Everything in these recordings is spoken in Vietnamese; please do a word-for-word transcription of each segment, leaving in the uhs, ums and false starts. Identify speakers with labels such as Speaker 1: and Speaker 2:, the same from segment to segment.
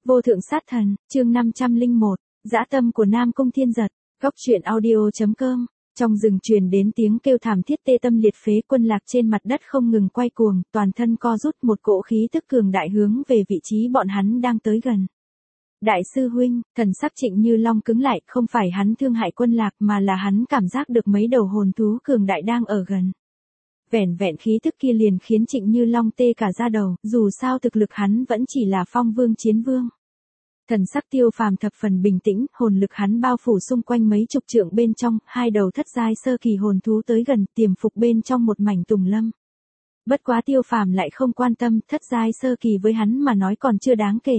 Speaker 1: Vô thượng sát thần, chương năm trăm lẻ một, dã tâm của Nam Cung Thiên Giật, góc truyện audio chấm com. Trong rừng truyền đến tiếng kêu thảm thiết tê tâm liệt phế, Quân Lạc trên mặt đất không ngừng quay cuồng, toàn thân co rút, một cỗ khí tức cường đại hướng về vị trí bọn hắn đang tới gần. Đại sư huynh, thần sắc Trịnh Như Long cứng lại, không phải hắn thương hại Quân Lạc mà là hắn cảm giác được mấy đầu hồn thú cường đại đang ở gần. Vẻn vẹn khí tức kia liền khiến Trịnh Như Long tê cả da đầu, dù sao thực lực hắn vẫn chỉ là phong vương chiến vương. Thần sắc Tiêu Phàm thập phần bình tĩnh, hồn lực hắn bao phủ xung quanh mấy chục trượng bên trong, hai đầu thất giai sơ kỳ hồn thú tới gần, tiềm phục bên trong một mảnh tùng lâm. Bất quá Tiêu Phàm lại không quan tâm, thất giai sơ kỳ với hắn mà nói còn chưa đáng kể.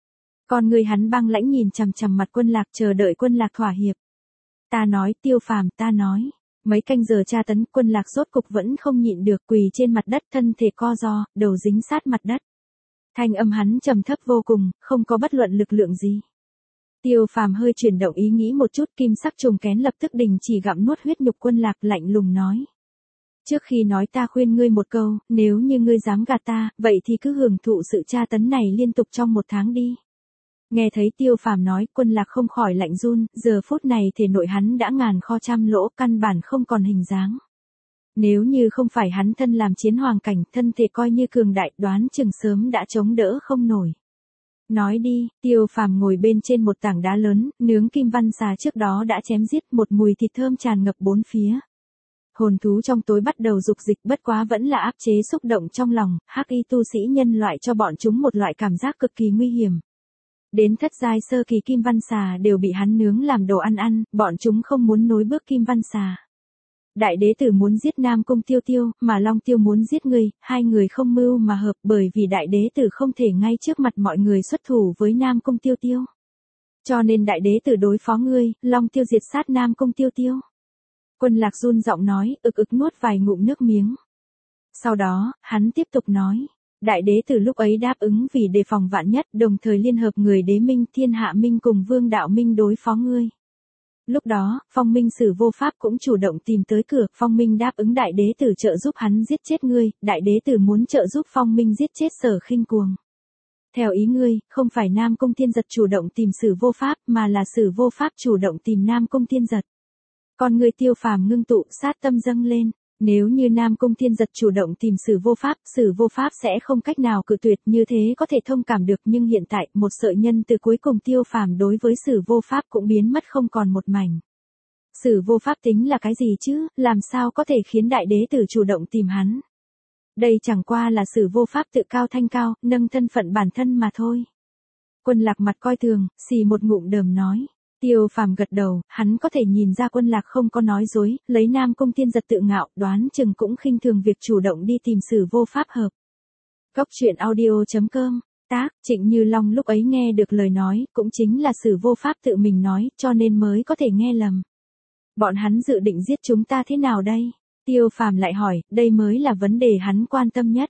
Speaker 1: Còn người hắn băng lãnh nhìn chằm chằm mặt Quân Lạc, chờ đợi Quân Lạc thỏa hiệp. Ta nói, Tiêu Phàm, ta nói. Mấy canh giờ tra tấn, Quân Lạc rốt cục vẫn không nhịn được, quỳ trên mặt đất, thân thể co ro, đầu dính sát mặt đất. Thanh âm hắn trầm thấp vô cùng, không có bất luận lực lượng gì. Tiêu Phàm hơi chuyển động ý nghĩ một chút, kim sắc trùng kén lập tức đình chỉ gặm nuốt huyết nhục. Quân Lạc lạnh lùng nói. Trước khi nói ta khuyên ngươi một câu, nếu như ngươi dám gạt ta, vậy thì cứ hưởng thụ sự tra tấn này liên tục trong một tháng đi. Nghe thấy Tiêu Phàm nói, Quân Lạc không khỏi lạnh run, giờ phút này thể nội hắn đã ngàn kho trăm lỗ, căn bản không còn hình dáng. Nếu như không phải hắn thân làm chiến hoàng cảnh, thân thể coi như cường đại, đoán chừng sớm đã chống đỡ không nổi. Nói đi, Tiêu Phàm ngồi bên trên một tảng đá lớn, nướng kim văn xà trước đó đã chém giết, một mùi thịt thơm tràn ngập bốn phía. Hồn thú trong tối bắt đầu dục dịch, bất quá vẫn là áp chế xúc động trong lòng, hắc y tu sĩ nhân loại cho bọn chúng một loại cảm giác cực kỳ nguy hiểm. Đến thất giai sơ kỳ kim văn xà đều bị hắn nướng làm đồ ăn ăn, bọn chúng không muốn nối bước kim văn xà. Đại đế tử muốn giết Nam Cung Tiêu Tiêu, mà Long Tiêu muốn giết ngươi, hai người không mưu mà hợp, bởi vì đại đế tử không thể ngay trước mặt mọi người xuất thủ với Nam Cung Tiêu Tiêu. Cho nên đại đế tử đối phó ngươi, Long Tiêu diệt sát Nam Cung Tiêu Tiêu. Quân Lạc run giọng nói, ực ực nuốt vài ngụm nước miếng. Sau đó, hắn tiếp tục nói. Đại đế tử lúc ấy đáp ứng vì đề phòng vạn nhất, đồng thời liên hợp người đế minh, thiên hạ minh cùng vương đạo minh đối phó ngươi. Lúc đó, Phong Minh Sử vô pháp cũng chủ động tìm tới cửa, Phong Minh đáp ứng đại đế tử trợ giúp hắn giết chết ngươi, đại đế tử muốn trợ giúp Phong Minh giết chết Sở Khinh Cuồng. Theo ý ngươi, không phải Nam Cung Thiên Giật chủ động tìm Sử vô pháp, mà là Sử vô pháp chủ động tìm Nam Cung Thiên Giật. Còn người Tiêu Phàm ngưng tụ, sát tâm dâng lên. Nếu như Nam Cung Thiên Giật chủ động tìm Sử vô pháp, Sử vô pháp sẽ không cách nào cự tuyệt, như thế có thể thông cảm được, nhưng hiện tại, một sợi nhân từ cuối cùng Tiêu Phàm đối với Sử vô pháp cũng biến mất không còn một mảnh. Sử vô pháp tính là cái gì chứ, làm sao có thể khiến đại đế tử chủ động tìm hắn? Đây chẳng qua là Sử vô pháp tự cao thanh cao, nâng thân phận bản thân mà thôi. Quân Lạc mặt coi thường, xì một ngụm đờm nói. Tiêu Phàm gật đầu, hắn có thể nhìn ra Quân Lạc không có nói dối, lấy Nam Cung Thiên Giật tự ngạo, đoán chừng cũng khinh thường việc chủ động đi tìm Sử vô pháp hợp. Góc truyện audio chấm com, tác, Trịnh Như Long lúc ấy nghe được lời nói, cũng chính là Sử vô pháp tự mình nói, cho nên mới có thể nghe lầm. Bọn hắn dự định giết chúng ta thế nào đây? Tiêu Phàm lại hỏi, đây mới là vấn đề hắn quan tâm nhất.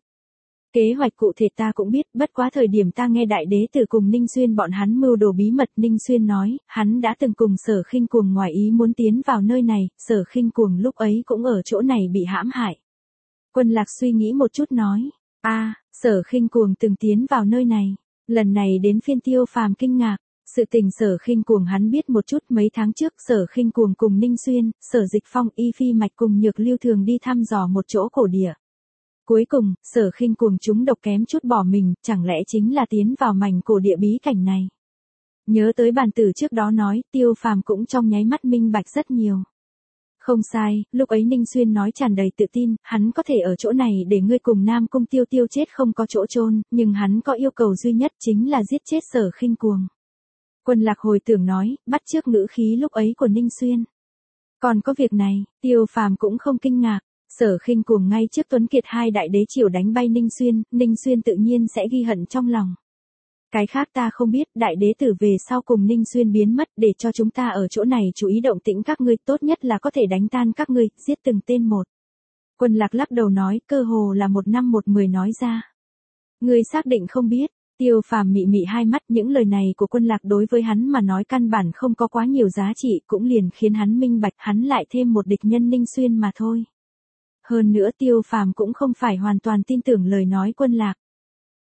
Speaker 1: Kế hoạch cụ thể ta cũng biết, bất quá thời điểm ta nghe đại đế tử cùng Ninh Xuyên bọn hắn mưu đồ bí mật, Ninh Xuyên nói, hắn đã từng cùng Sở Khinh Cuồng ngoài ý muốn tiến vào nơi này, Sở Khinh Cuồng lúc ấy cũng ở chỗ này bị hãm hại. Quân Lạc suy nghĩ một chút nói, a, à, Sở Khinh Cuồng từng tiến vào nơi này, lần này đến phiên Tiêu Phàm kinh ngạc. Sự tình Sở Khinh Cuồng hắn biết một chút, mấy tháng trước Sở Khinh Cuồng cùng Ninh Xuyên, Sở Dịch Phong, Y Phi Mạch cùng Nhược Lưu thường đi thăm dò một chỗ cổ địa. Cuối cùng, Sở Khinh Cuồng chúng độc kém chút bỏ mình, chẳng lẽ chính là tiến vào mảnh cổ địa bí cảnh này. Nhớ tới bàn tử trước đó nói, Tiêu Phàm cũng trong nháy mắt minh bạch rất nhiều. Không sai, lúc ấy Ninh Xuyên nói tràn đầy tự tin, hắn có thể ở chỗ này để ngươi cùng Nam Cung Tiêu Tiêu chết không có chỗ chôn, nhưng hắn có yêu cầu duy nhất chính là giết chết Sở Khinh Cuồng. Quân Lạc hồi tưởng nói, bắt chước ngữ khí lúc ấy của Ninh Xuyên. Còn có việc này, Tiêu Phàm cũng không kinh ngạc. Sở Khinh Cuồng ngay trước Tuấn Kiệt hai đại đế triều đánh bay Ninh Xuyên, Ninh Xuyên tự nhiên sẽ ghi hận trong lòng. Cái khác ta không biết, đại đế tử về sau cùng Ninh Xuyên biến mất, để cho chúng ta ở chỗ này chú ý động tĩnh các ngươi, tốt nhất là có thể đánh tan các ngươi, giết từng tên một. Quân Lạc lắc đầu nói, cơ hồ là một năm một mười nói ra. Ngươi xác định không biết? Tiêu Phàm mị mị hai mắt, những lời này của Quân Lạc đối với hắn mà nói căn bản không có quá nhiều giá trị, cũng liền khiến hắn minh bạch hắn lại thêm một địch nhân Ninh Xuyên mà thôi. Hơn nữa Tiêu Phàm cũng không phải hoàn toàn tin tưởng lời nói Quân Lạc.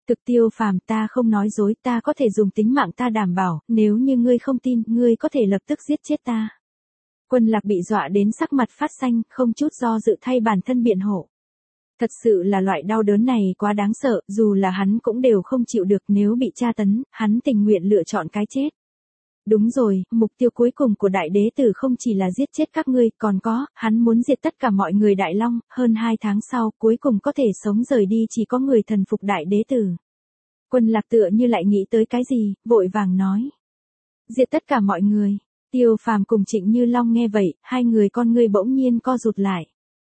Speaker 1: Thực Tiêu Phàm, ta không nói dối, ta có thể dùng tính mạng ta đảm bảo, nếu như ngươi không tin, ngươi có thể lập tức giết chết ta. Quân Lạc bị dọa đến sắc mặt phát xanh, không chút do dự thay bản thân biện hộ. Thật sự là loại đau đớn này quá đáng sợ, dù là hắn cũng đều không chịu được, nếu bị tra tấn, hắn tình nguyện lựa chọn cái chết. Đúng rồi, mục tiêu cuối cùng của đại đế tử không chỉ là giết chết các ngươi, còn có, hắn muốn diệt tất cả mọi người Đại Long, hơn hai tháng sau, cuối cùng có thể sống rời đi chỉ có người thần phục đại đế tử. Quân Lạc tựa như lại nghĩ tới cái gì, vội vàng nói. Diệt tất cả mọi người. Tiêu Phàm cùng Trịnh Như Long nghe vậy, hai người con ngươi bỗng nhiên co rụt lại.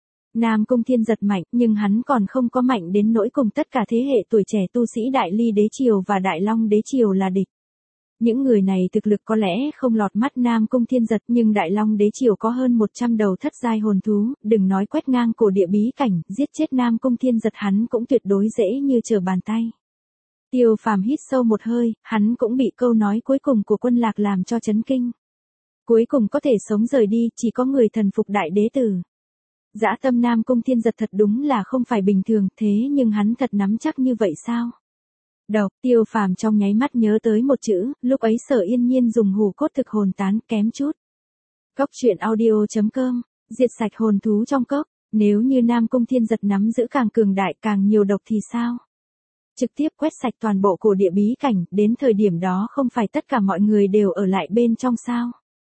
Speaker 1: Nam Cung Thiên Giật mạnh, nhưng hắn còn không có mạnh đến nỗi cùng tất cả thế hệ tuổi trẻ tu sĩ Đại Ly Đế Triều và Đại Long Đế Triều là địch. Những người này thực lực có lẽ không lọt mắt Nam Cung Thiên Giật, nhưng Đại Long Đế Triều có hơn một trăm đầu thất giai hồn thú, đừng nói quét ngang cổ địa bí cảnh, giết chết Nam Cung Thiên Giật hắn cũng tuyệt đối dễ như trở bàn tay. Tiêu Phàm hít sâu một hơi, hắn cũng bị câu nói cuối cùng của Quân Lạc làm cho chấn kinh. Cuối cùng có thể sống rời đi, chỉ có người thần phục đại đế tử. Dã tâm Nam Cung Thiên Giật thật đúng là không phải bình thường, thế nhưng hắn thật nắm chắc như vậy sao? Độc, Tiêu Phàm trong nháy mắt nhớ tới một chữ, lúc ấy Sở Yên Nhiên dùng hủ cốt thực hồn tán, kém chút. Cốc truyện audio chấm com, diệt sạch hồn thú trong cốc, nếu như Nam Cung Thiên Giật nắm giữ càng cường đại càng nhiều độc thì sao? Trực tiếp quét sạch toàn bộ cổ địa bí cảnh, đến thời điểm đó không phải tất cả mọi người đều ở lại bên trong sao?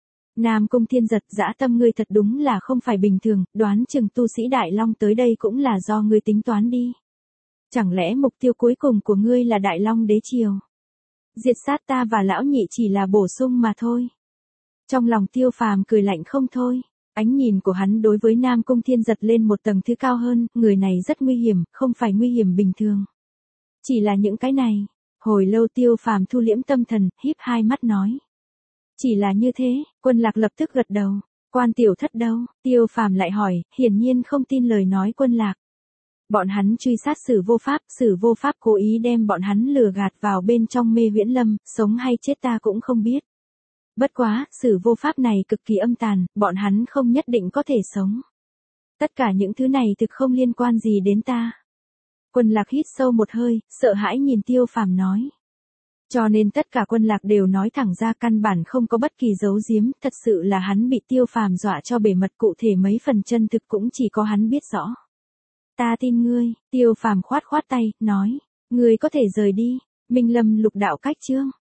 Speaker 1: Nam Cung Thiên Giật, dã tâm ngươi thật đúng là không phải bình thường, đoán chừng tu sĩ Đại Long tới đây cũng là do ngươi tính toán đi. Chẳng lẽ mục tiêu cuối cùng của ngươi là Đại Long Đế Triều? Diệt sát ta và lão nhị chỉ là bổ sung mà thôi. Trong lòng Tiêu Phàm cười lạnh không thôi, ánh nhìn của hắn đối với Nam Cung Thiên Giật lên một tầng thứ cao hơn, người này rất nguy hiểm, không phải nguy hiểm bình thường. Chỉ là những cái này, hồi lâu Tiêu Phàm thu liễm tâm thần, híp hai mắt nói. Chỉ là như thế, Quân Lạc lập tức gật đầu. Quan tiểu thất đâu? Tiêu Phàm lại hỏi, hiển nhiên không tin lời nói Quân Lạc. Bọn hắn truy sát Sử Vô Pháp, Sử Vô Pháp cố ý đem bọn hắn lừa gạt vào bên trong Mê Huyễn Lâm, sống hay chết ta cũng không biết. Bất quá, Sử Vô Pháp này cực kỳ âm tàn, bọn hắn không nhất định có thể sống. Tất cả những thứ này thực không liên quan gì đến ta. Quân Lạc hít sâu một hơi, sợ hãi nhìn Tiêu Phàm nói. Cho nên tất cả Quân Lạc đều nói thẳng ra, căn bản không có bất kỳ giấu giếm, thật sự là hắn bị Tiêu Phàm dọa cho bề mật, cụ thể mấy phần chân thực cũng chỉ có hắn biết rõ. Ta tin ngươi, Tiêu Phàm khoát khoát tay, nói, ngươi có thể rời đi. Minh Lâm Lục Đạo Cách Chương.